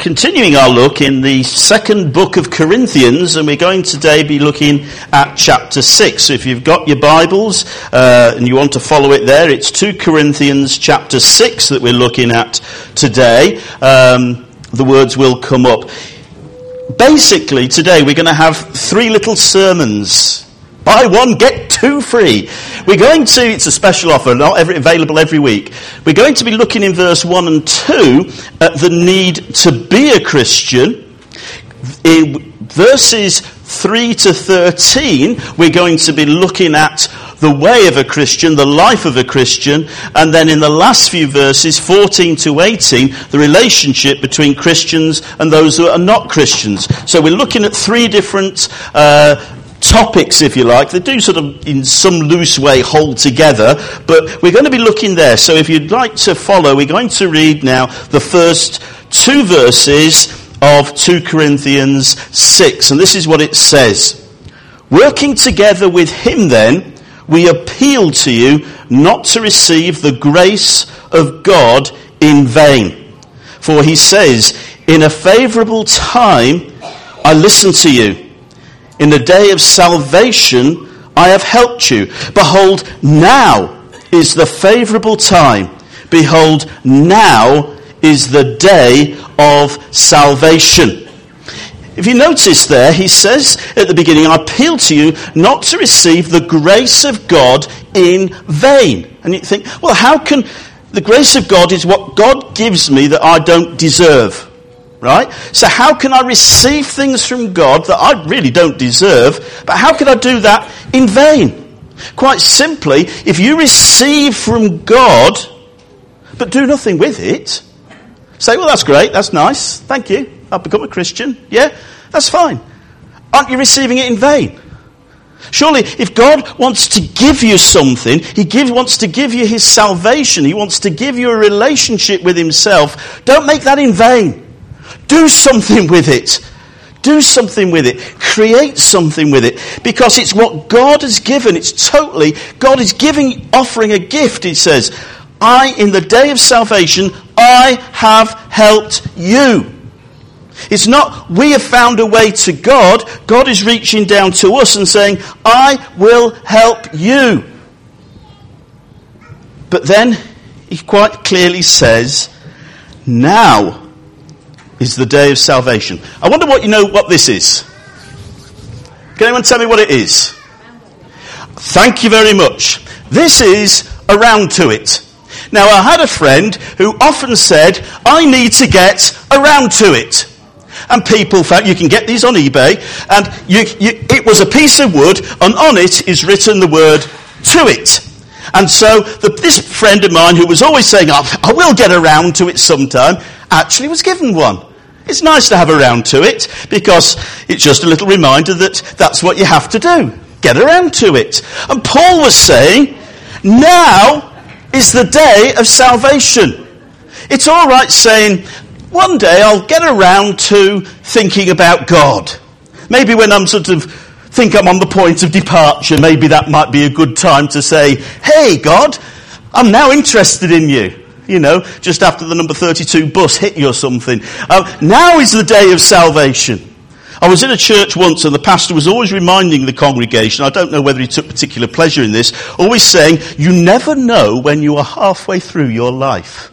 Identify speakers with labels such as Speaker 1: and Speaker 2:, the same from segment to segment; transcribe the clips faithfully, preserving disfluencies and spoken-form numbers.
Speaker 1: continuing our look in the second book of Corinthians, and we're going today be looking at chapter six. So if you've got your Bibles uh, and you want to follow it there, it's two Corinthians chapter six that we're looking at today. Um, the words will come up. Basically, today we're going to have three little sermons. Buy one, get two free. We're going to, it's a special offer, not every, available every week. We're going to be looking in verse one and two at the need to be a Christian. In verses three to thirteen, we're going to be looking at the way of a Christian, the life of a Christian, and then in the last few verses, fourteen to eighteen, the relationship between Christians and those who are not Christians. So we're looking at three different uh topics, if you like. They do sort of, in some loose way, hold together, but we're going to be looking there. So if you'd like to follow, we're going to read now the first two verses of two Corinthians six, and this is what it says. Working together with him then, we appeal to you not to receive the grace of God in vain. For he says, in a favourable time I listened to you. In the day of salvation, I have helped you. Behold, now is the favourable time. Behold, now is the day of salvation. If you notice there, he says at the beginning, I appeal to you not to receive the grace of God in vain. And you think, well, how can the grace of God is what God gives me that I don't deserve? Right? So how can I receive things from God that I really don't deserve, but how can I do that in vain? Quite simply, if you receive from God, but do nothing with it, say, well, that's great, that's nice, thank you, I've become a Christian, yeah, that's fine. Aren't you receiving it in vain? Surely, if God wants to give you something, He gives, wants to give you His salvation, He wants to give you a relationship with Himself, don't make that in vain. Do something with it. Do something with it. Create something with it. Because it's what God has given. It's totally, God is giving, offering a gift. It says, I, in the day of salvation, I have helped you. It's not, we have found a way to God. God is reaching down to us and saying, I will help you. But then, He quite clearly says, now is the day of salvation. I wonder what you know what this is. Can anyone tell me what it is? Thank you very much. This is around to it. Now, I had a friend who often said, I need to get around to it. And people found, you can get these on eBay, and you, you, it was a piece of wood, and on it is written the word to it. And so the, this friend of mine who was always saying, oh, I will get around to it sometime, actually was given one. It's nice to have around to it because it's just a little reminder that that's what you have to do. Get around to it. And Paul was saying, now is the day of salvation. It's all right saying, one day I'll get around to thinking about God. Maybe when I'm sort of think I'm on the point of departure, maybe that might be a good time to say, hey God, I'm now interested in you. You know, just after the number thirty-two bus hit you or something. Uh, now is the day of salvation. I was in a church once and the pastor was always reminding the congregation, I don't know whether he took particular pleasure in this, always saying, you never know when you are halfway through your life.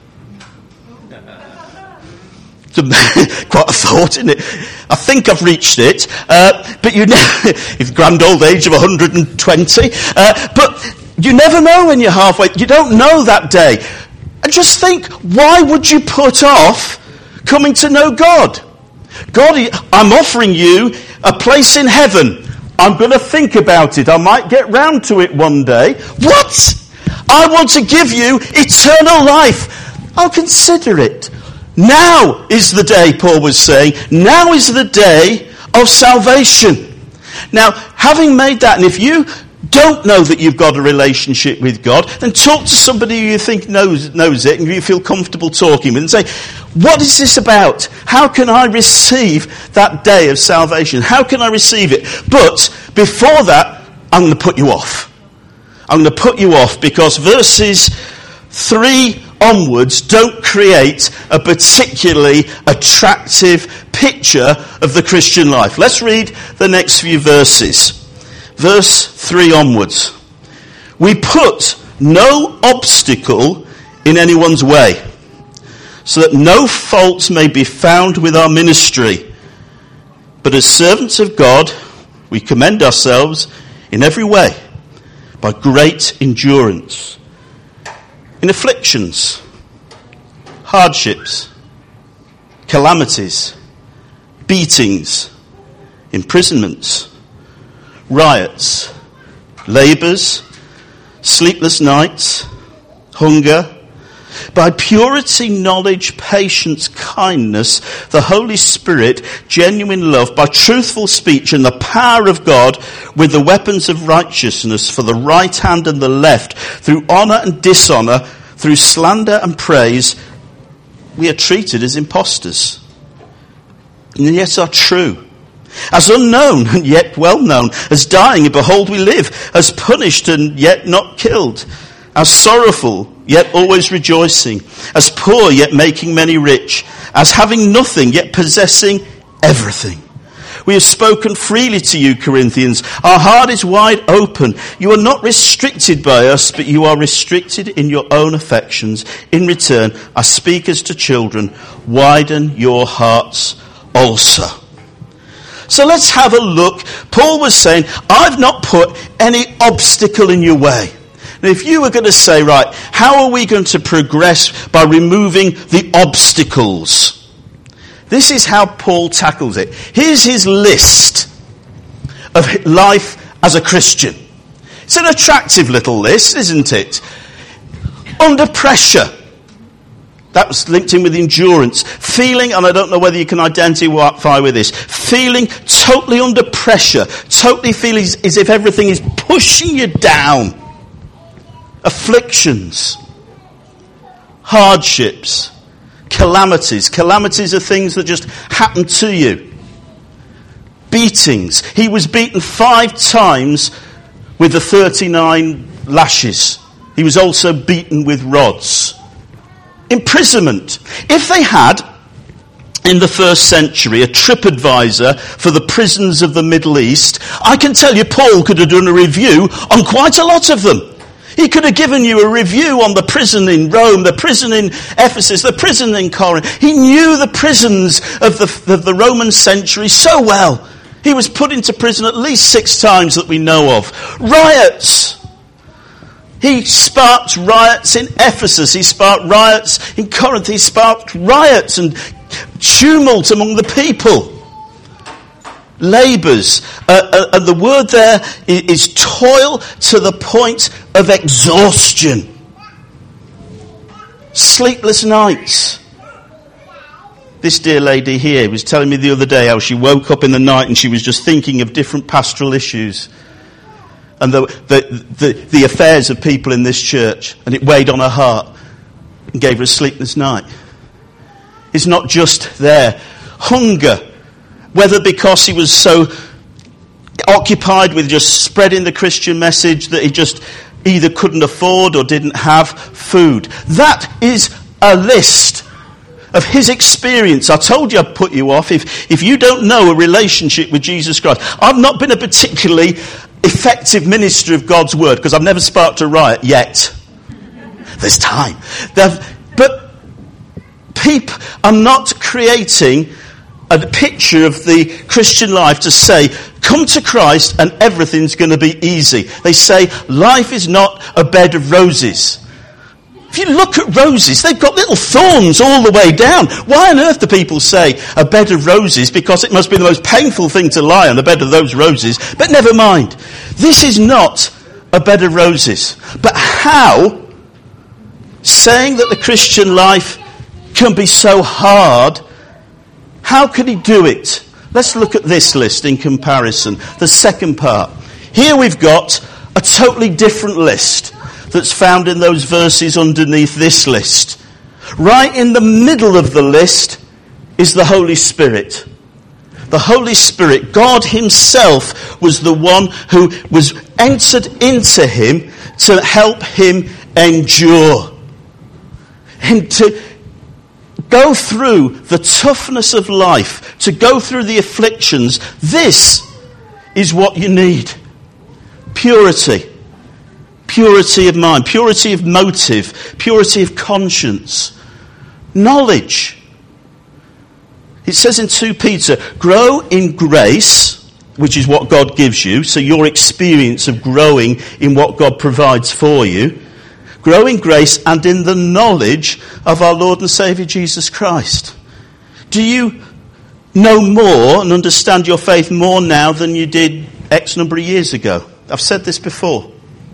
Speaker 1: Quite a thought, isn't it? I think I've reached it. Uh, but you never, if grand old age of one hundred twenty, uh, but you never know when you're halfway, you don't know that day. And just think, why would you put off coming to know God? God, I'm offering you a place in heaven. I'm going to think about it. I might get round to it one day. What? I want to give you eternal life. I'll consider it. Now is the day, Paul was saying. Now is the day of salvation. Now, having made that, and if you don't know that you've got a relationship with God, then talk to somebody who you think knows knows it and you feel comfortable talking with and say, what is this about? How can I receive that day of salvation? How can I receive it? But before that, I'm going to put you off. I'm going to put you off because verses three onwards don't create a particularly attractive picture of the Christian life. Let's read the next few verses. Verse three onwards. We put no obstacle in anyone's way, so that no fault may be found with our ministry. But as servants of God, we commend ourselves in every way by great endurance, in afflictions, hardships, calamities, beatings, imprisonments, riots, labours, sleepless nights, hunger, by purity, knowledge, patience, kindness, the Holy Spirit, genuine love, by truthful speech and the power of God, with the weapons of righteousness for the right hand and the left, through honour and dishonour, through slander and praise, we are treated as impostors, and yet are true. As unknown and yet well known, as dying and behold we live, as punished and yet not killed, as sorrowful yet always rejoicing, as poor yet making many rich, as having nothing yet possessing everything. We have spoken freely to you, Corinthians. Our heart is wide open. You are not restricted by us, but you are restricted in your own affections. In return, I speak as to children. Widen your hearts also. So let's have a look. Paul was saying, I've not put any obstacle in your way. Now, if you were going to say, right, how are we going to progress by removing the obstacles? This is how Paul tackles it. Here's his list of life as a Christian. It's an attractive little list, isn't it? Under pressure. That was linked in with endurance. Feeling, and I don't know whether you can identify with this, feeling totally under pressure, totally feeling as if everything is pushing you down. Afflictions, hardships, calamities. Calamities are things that just happen to you. Beatings. He was beaten five times with the thirty-nine lashes. He was also beaten with rods. Imprisonment. If they had, in the first century, a trip advisor for the prisons of the Middle East, I can tell you Paul could have done a review on quite a lot of them. He could have given you a review on the prison in Rome, the prison in Ephesus, the prison in Corinth. He knew the prisons of the, of the Roman century so well. He was put into prison at least six times that we know of. Riots. He sparked riots in Ephesus. He sparked riots in Corinth. He sparked riots and tumult among the people. Labours. Uh, uh, and the word there is, is toil to the point of exhaustion. Sleepless nights. This dear lady here was telling me the other day how she woke up in the night and she was just thinking of different pastoral issues and the, the, the, the affairs of people in this church, and it weighed on her heart and gave her a sleepless night. It's not just there. Hunger. Whether because he was so occupied with just spreading the Christian message that he just either couldn't afford or didn't have food. That is a list of his experience. I told you I'd put you off if, if you don't know a relationship with Jesus Christ. I've not been a particularly effective minister of God's word because I've never sparked a riot yet. There's time. But people, I'm not creating a picture of the Christian life to say, come to Christ and everything's going to be easy. They say, life is not a bed of roses. If you look at roses, they've got little thorns all the way down. Why on earth do people say a bed of roses? Because it must be the most painful thing to lie on, a bed of those roses. But never mind. This is not a bed of roses. But how, saying that the Christian life can be so hard, how could he do it? Let's look at this list in comparison. The second part. Here we've got a totally different list that's found in those verses underneath this list. Right in the middle of the list is the Holy Spirit. The Holy Spirit, God himself, was the one who was entered into him to help him endure. and to go through the toughness of life, to go through the afflictions, this is what you need. Purity. Purity of mind, purity of motive, purity of conscience. Knowledge. It says in Second Peter, grow in grace, which is what God gives you, so your experience of growing in what God provides for you. Grow in grace and in the knowledge of our Lord and Saviour Jesus Christ. Do you know more and understand your faith more now than you did X number of years ago? I've said this before.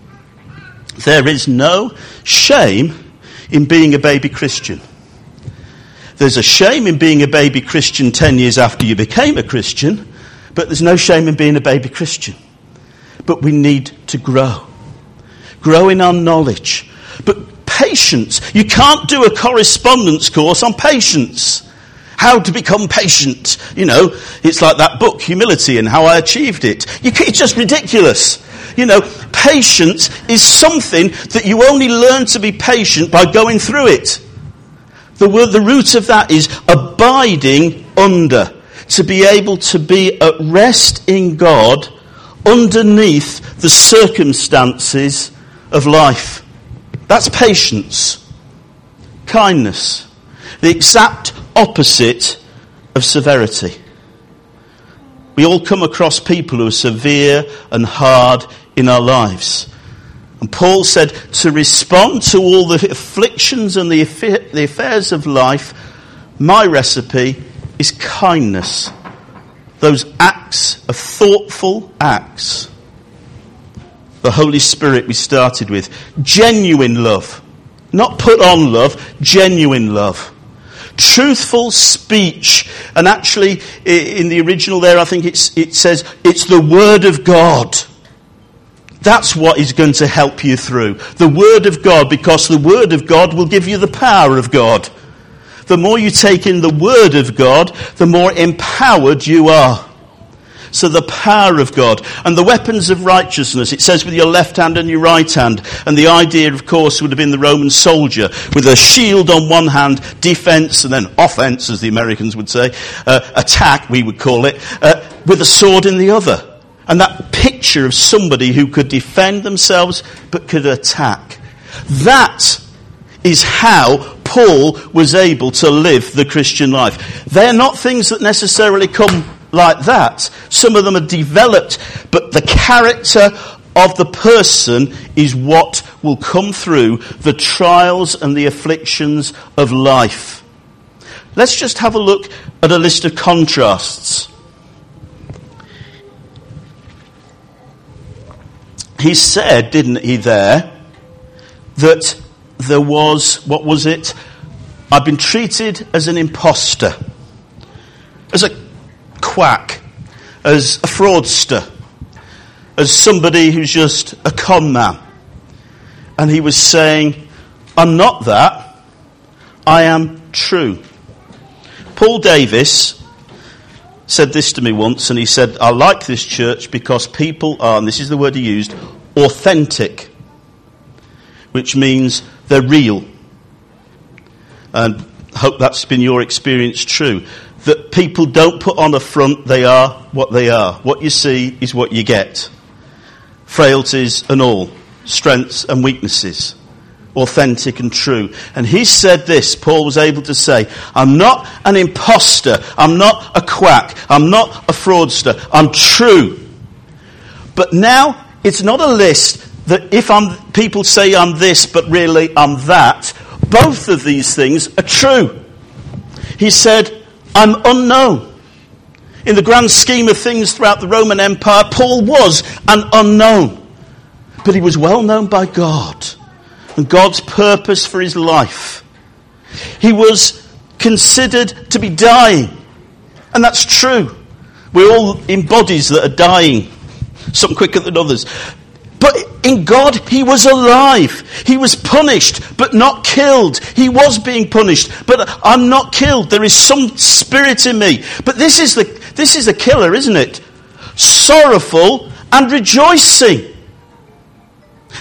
Speaker 1: There is no shame in being a baby Christian. There's a shame in being a baby Christian ten years after you became a Christian, but there's no shame in being a baby Christian. But we need to grow. Grow in our knowledge. But patience. You can't do a correspondence course on patience. How to become patient. You know, it's like that book, Humility, and How I Achieved It. You, it's just ridiculous. You know, patience is something that you only learn to be patient by going through it. The word, the root of that is abiding under. To be able to be at rest in God underneath the circumstances of life. That's patience. Kindness. The exact opposite of severity. We all come across people who are severe and hard in our lives. And Paul said to respond to all the afflictions and the affairs of life, my recipe is kindness. Those acts of thoughtful acts. The Holy Spirit we started with. Genuine love. Not put on love, genuine love. Truthful speech. And actually, in the original there, I think it's, it says, it's the Word of God. That's what is going to help you through. The Word of God, because the Word of God will give you the power of God. The more you take in the Word of God, the more empowered you are. So the power of God and the weapons of righteousness, it says with your left hand and your right hand. And the idea, of course, would have been the Roman soldier with a shield on one hand, defense, and then offense, as the Americans would say, uh, attack, we would call it, uh, with a sword in the other. And that picture of somebody who could defend themselves but could attack. That is how Paul was able to live the Christian life. They're not things that necessarily come like that. Some of them are developed, but the character of the person is what will come through the trials and the afflictions of life. Let's just have a look at a list of contrasts. He said, didn't he there, that there was, what was it? I've been treated as an imposter, as a quack, as a fraudster, as somebody who's just a con man. And he was saying, I'm not that, I am true. Paul Davis said this to me once, and he said, I like this church because people are, and this is the word he used, authentic, which means they're real. And I hope that's been your experience true. That people don't put on a front, they are what they are. What you see is what you get. Frailties and all, strengths and weaknesses, authentic and true. And he said this, Paul was able to say, I'm not an imposter, I'm not a quack, I'm not a fraudster, I'm true. But now, it's not a list that if I'm, people say I'm this, but really I'm that. Both of these things are true. He said, I'm unknown. In the grand scheme of things throughout the Roman Empire, Paul was an unknown. But he was well known by God and God's purpose for his life. He was considered to be dying. And that's true. We're all in bodies that are dying, some quicker than others. But in God, he was alive. He was punished, but not killed. He was being punished, but I'm not killed. There is some spirit in me. But this is the this is the killer, isn't it? Sorrowful and rejoicing.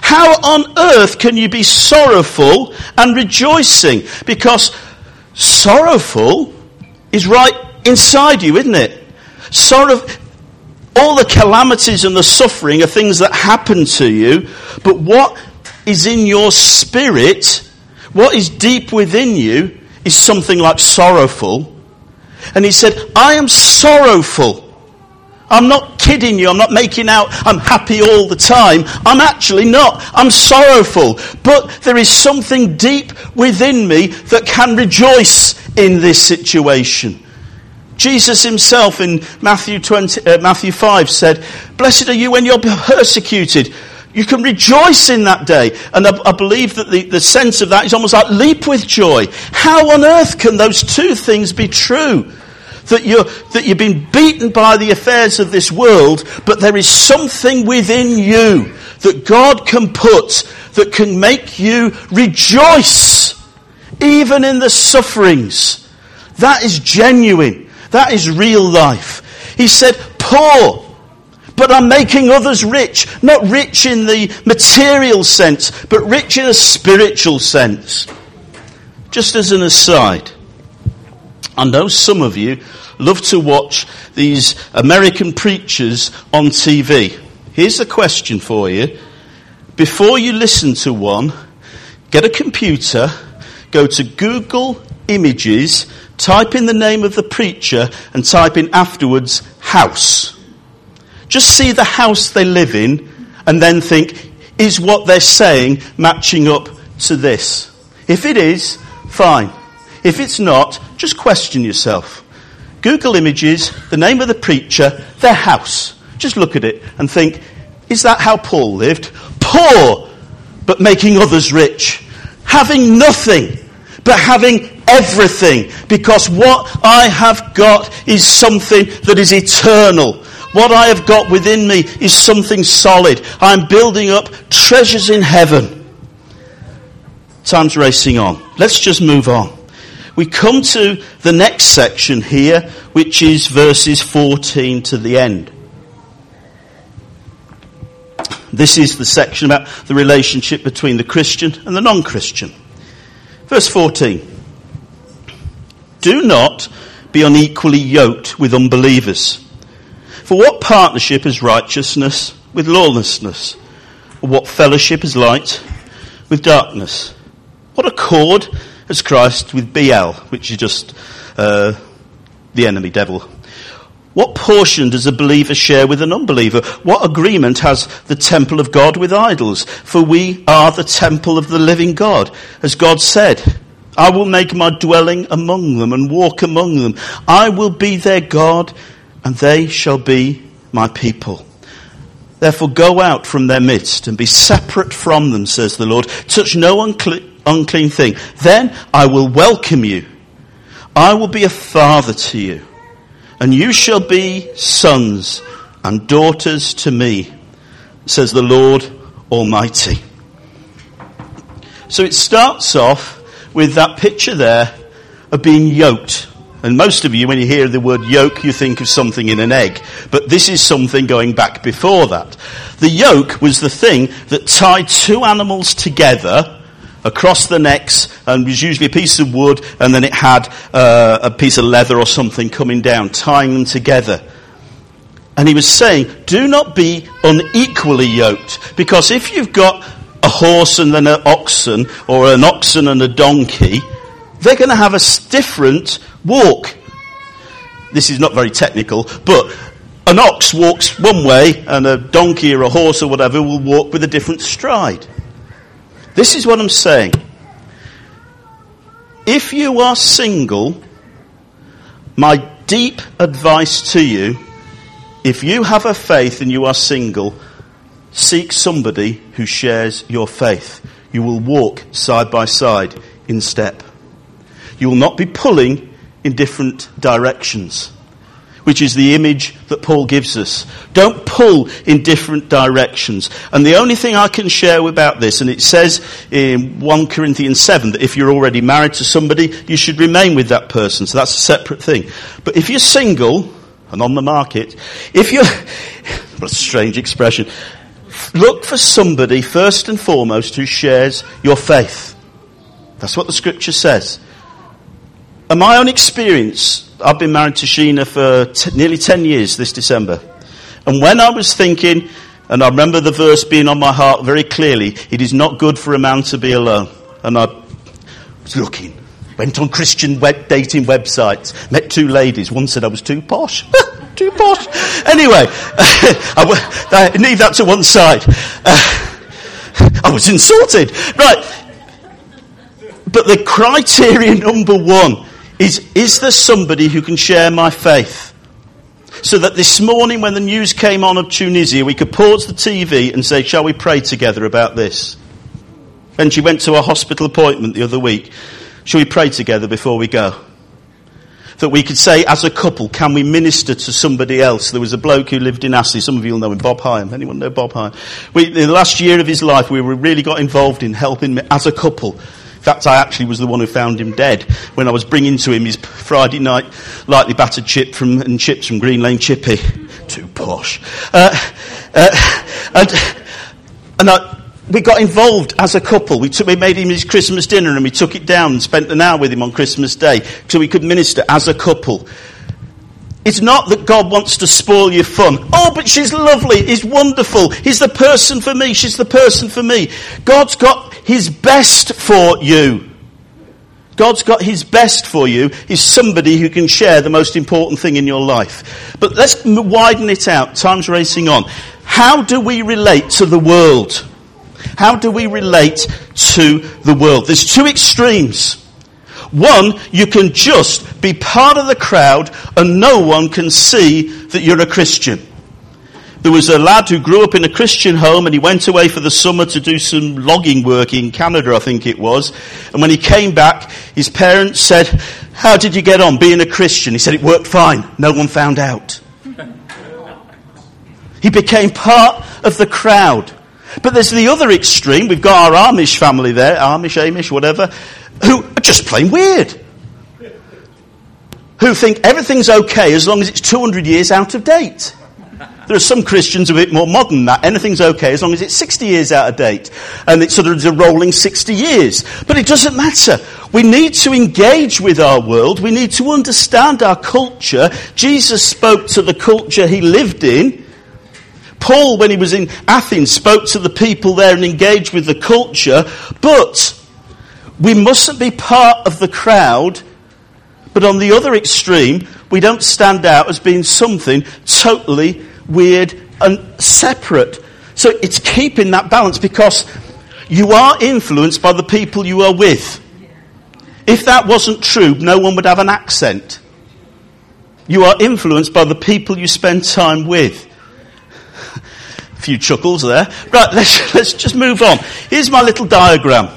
Speaker 1: How on earth can you be sorrowful and rejoicing? Because sorrowful is right inside you, isn't it? Sorrow, all the calamities and the suffering are things that happen to you, but what is in your spirit, what is deep within you, is something like sorrowful. And he said, I am sorrowful. I'm not kidding you. I'm not making out I'm happy all the time. I'm actually not. I'm sorrowful. But there is something deep within me that can rejoice in this situation. Jesus himself in Matthew twenty, uh, Matthew five said, blessed are you when you're persecuted. You can rejoice in that day. And I, I believe that the, the sense of that is almost like leap with joy. How on earth can those two things be true? That you're, that you've been beaten by the affairs of this world, but there is something within you that God can put that can make you rejoice, even in the sufferings. That is genuine. That is real life. He said, poor, but I'm making others rich. Not rich in the material sense, but rich in a spiritual sense. Just as an aside, I know some of you love to watch these American preachers on T V. Here's a question for you. Before you listen to one, get a computer, go to Google Images, type in the name of the preacher, and type in afterwards, house. Just see the house they live in, and then think, is what they're saying matching up to this? If it is, fine. If it's not, just question yourself. Google Images, the name of the preacher, their house. Just look at it and think, is that how Paul lived? Poor, but making others rich. Having nothing, but having everything. Because what I have got is something that is eternal. What I have got within me is something solid. I'm building up treasures in heaven. Time's racing on. Let's just move on. We come to the next section here, which is verses fourteen to the end. This is the section about the relationship between the Christian and the non-Christian. Verse fourteen. Do not be unequally yoked with unbelievers. For what partnership is righteousness with lawlessness? Or what fellowship is light with darkness? What accord as Christ with Baal, which is just uh, the enemy devil? What portion does a believer share with an unbeliever? What agreement has the temple of God with idols? For we are the temple of the living God. As God said, I will make my dwelling among them and walk among them. I will be their God and they shall be my people. Therefore go out from their midst and be separate from them, says the Lord. Touch no unclean unclean thing. Then I will welcome you. I will be a father to you, and you shall be sons and daughters to me, says the Lord Almighty. So it starts off with that picture there of being yoked. And most of you, when you hear the word yoke, you think of something in an egg. But this is something going back before that. The yoke was the thing that tied two animals together across the necks, and was usually a piece of wood, and then it had uh, a piece of leather or something coming down, tying them together. And he was saying, do not be unequally yoked, because if you've got a horse and then an oxen, or an oxen and a donkey, they're going to have a different walk. This is not very technical, but an ox walks one way, and a donkey or a horse or whatever will walk with a different stride. This is what I'm saying. If you are single, my deep advice to you, if you have a faith and you are single, seek somebody who shares your faith. You will walk side by side in step. You will not be pulling in different directions, which is the image that Paul gives us. Don't pull in different directions. And the only thing I can share about this, and it says in First Corinthians seven that if you're already married to somebody, you should remain with that person. So that's a separate thing. But if you're single and on the market, if you're, what a strange expression, Look for somebody, first and foremost, who shares your faith. That's what the scripture says. In my own experience, I've been married to Sheena for t- nearly ten years this December. And when I was thinking, and I remember the verse being on my heart very clearly, it is not good for a man to be alone. And I was looking, went on Christian web dating websites, met two ladies. One said I was too posh. Too posh. Anyway, I, I leave that to one side. Uh, I was insulted. Right. But the criteria number one is, is there somebody who can share my faith? So that this morning when the news came on of Tunisia, we could pause the T V and say, shall we pray together about this? And she went to a hospital appointment the other week. Shall we pray together before we go? That we could say, as a couple, can we minister to somebody else? There was a bloke who lived in Astley. Some of you will know him, Bob Hyam. Anyone know Bob Hyam? We, in the last year of his life, we really got involved in helping him as a couple. In fact, I actually was the one who found him dead when I was bringing to him his Friday night lightly battered chip from and chips from Green Lane Chippy. Too posh. Uh, uh, and and I... We got involved as a couple. We took, we made him his Christmas dinner and we took it down and spent an hour with him on Christmas Day so we could minister as a couple. It's not that God wants to spoil your fun. Oh, but she's lovely. He's wonderful. He's the person for me. She's the person for me. God's got his best for you. God's got his best for you is somebody who can share the most important thing in your life. But let's widen it out. Time's racing on. How do we relate to the world? How do we relate to the world? There's two extremes. One, you can just be part of the crowd and no one can see that you're a Christian. There was a lad who grew up in a Christian home and he went away for the summer to do some logging work in Canada, I think it was. And when he came back, his parents said, how did you get on being a Christian? He said, it worked fine. No one found out. He became part of the crowd. But there's the other extreme. We've got our Amish family there, Amish, Amish, whatever, who are just plain weird. Who think everything's okay as long as it's two hundred years out of date. There are some Christians a bit more modern than that. Anything's okay as long as it's sixty years out of date. And it's sort of a rolling sixty years. But it doesn't matter. We need to engage with our world. We need to understand our culture. Jesus spoke to the culture he lived in. Paul, when he was in Athens, spoke to the people there and engaged with the culture. But we mustn't be part of the crowd. But on the other extreme, we don't stand out as being something totally weird and separate. So it's keeping that balance because you are influenced by the people you are with. If that wasn't true, no one would have an accent. You are influenced by the people you spend time with. A few chuckles there. Right, let's, let's just move on. Here's my little diagram.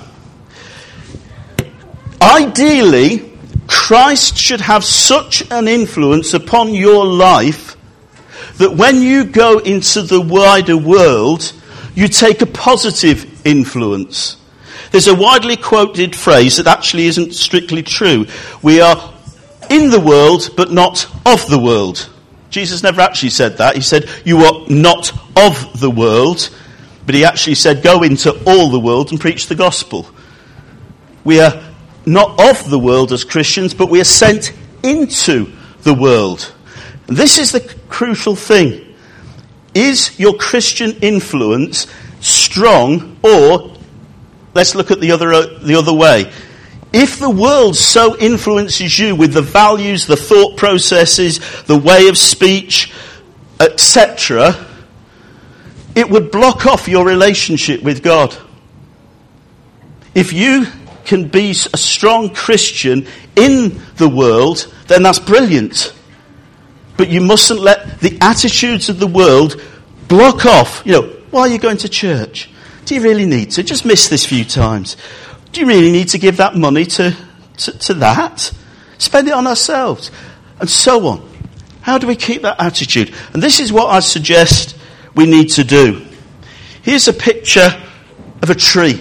Speaker 1: Ideally, Christ should have such an influence upon your life that when you go into the wider world, you take a positive influence. There's a widely quoted phrase that actually isn't strictly true. We are in the world, but not of the world. Jesus never actually said that. He said, you are not of the world. But he actually said, go into all the world and preach the gospel. We are not of the world as Christians, but we are sent into the world. And this is the crucial thing. Is your Christian influence strong, or let's look at the other the other way. If the world so influences you with the values, the thought processes, the way of speech, et cetera, it would block off your relationship with God. If you can be a strong Christian in the world, then that's brilliant. But you mustn't let the attitudes of the world block off. You know, why are you going to church? Do you really need to? Just miss this few times. Do you really need to give that money to, to, to that? Spend it on ourselves. And so on. How do we keep that attitude? And this is what I suggest we need to do. Here's a picture of a tree.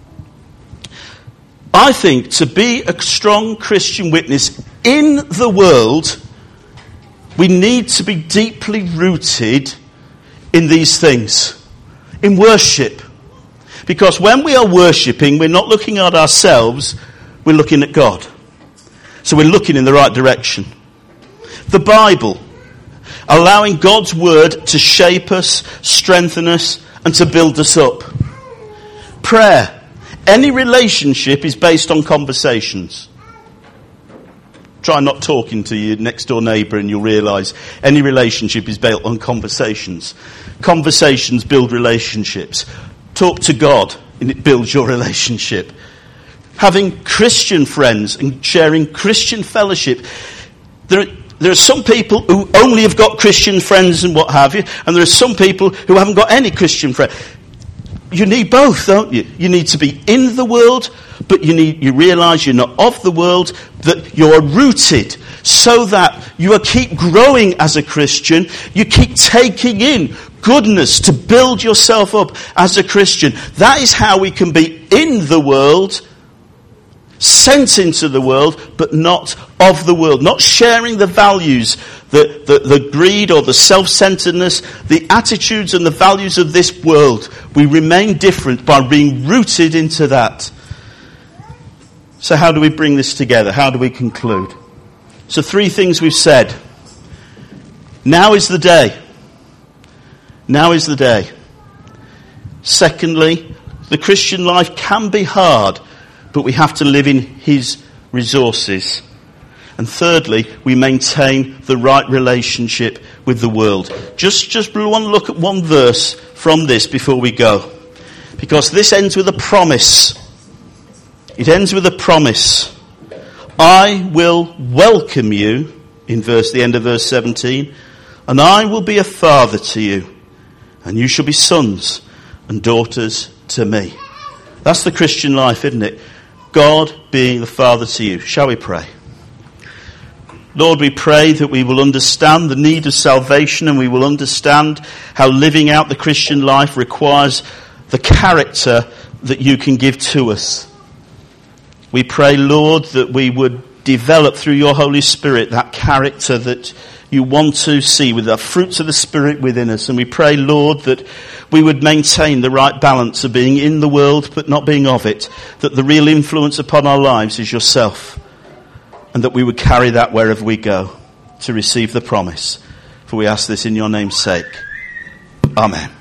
Speaker 1: I think to be a strong Christian witness in the world, we need to be deeply rooted in these things. in worship. Because when we are worshipping, we're not looking at ourselves, we're looking at God. So we're looking in the right direction. The Bible, allowing God's word to shape us, strengthen us, and to build us up. Prayer. Any relationship is based on conversations. Try not talking to your next door neighbour and you'll realise any relationship is built on conversations. Conversations build relationships. Talk to God and it builds your relationship. Having Christian friends and sharing Christian fellowship. There, there are some people who only have got Christian friends and what have you, and there are some people who haven't got any Christian friends. You need both, don't you? You need to be in the world, but you need you realise you're not of the world, that you're rooted, so that you keep growing as a Christian. You keep taking in goodness to build yourself up as a Christian. That is how we can be in the world, sent into the world, but not of the world. Not sharing the values, the, the, the greed or the self-centeredness, the attitudes and the values of this world. We remain different by being rooted into that. So how do we bring this together? How do we conclude? So three things we've said. Now is the day. Now is the day. Secondly, the Christian life can be hard, but we have to live in his resources. And thirdly, we maintain the right relationship with the world. Just, just want to look at one verse from this before we go. Because this ends with a promise. It ends with a promise. I will welcome you, in verse the end of verse seventeen, and I will be a father to you, and you shall be sons and daughters to me. That's the Christian life, isn't it? God being the Father to you. Shall we pray? Lord, we pray that we will understand the need of salvation, and we will understand how living out the Christian life requires the character that you can give to us. We pray, Lord, that we would develop through your Holy Spirit that character that you want to see with the fruits of the Spirit within us. And we pray, Lord, that we would maintain the right balance of being in the world but not being of it. That the real influence upon our lives is yourself. And that we would carry that wherever we go to receive the promise. For we ask this in your name's sake. Amen.